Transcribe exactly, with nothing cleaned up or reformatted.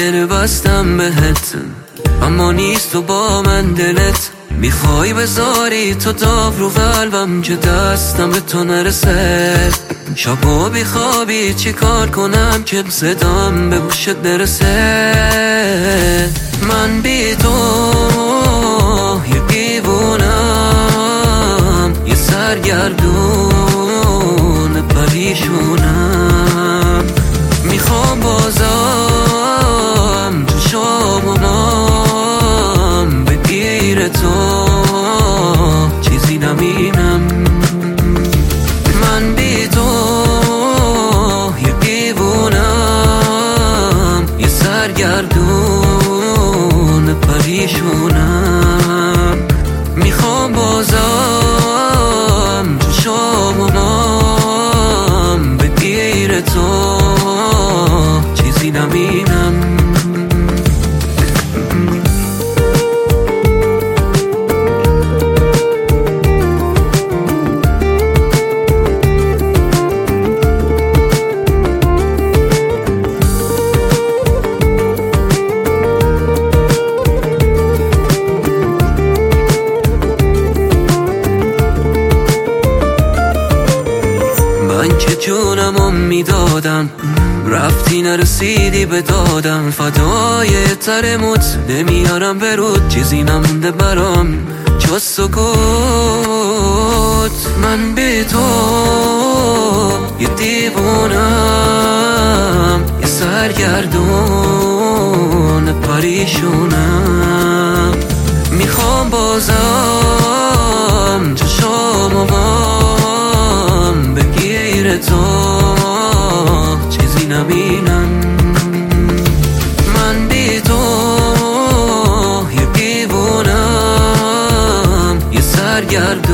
دل بستم بهت، اما نیست تو با من دلت. میخوای بذاری تو داغ رو قلبم که دستم به تو نرسه. شبا بیخوابی چی کار کنم که صدام به گوشت برسه. من بی تو یه دیوونم، یه سرگردون پریشونم. میخوام بازم تو شامونام بگیر تو، چیزی نمینم. من بی تو یه دیوونم، یه سرگردون پریشونم. میخوام بازم تو شامونام بگیر تو، چیزی نمینم. من که جونمو میدادم، رفتی نرسیدی به دادم. فدای ترموت نمیارم برود، چیزی نمونده برام جز سکوت. من بی تو یه دیوونم، یه سرگردون پریشونم. میخوام بازم تو شامم بگیر تو، چیزی نبینم. من بی تو یه دیوونم، یه سرگردون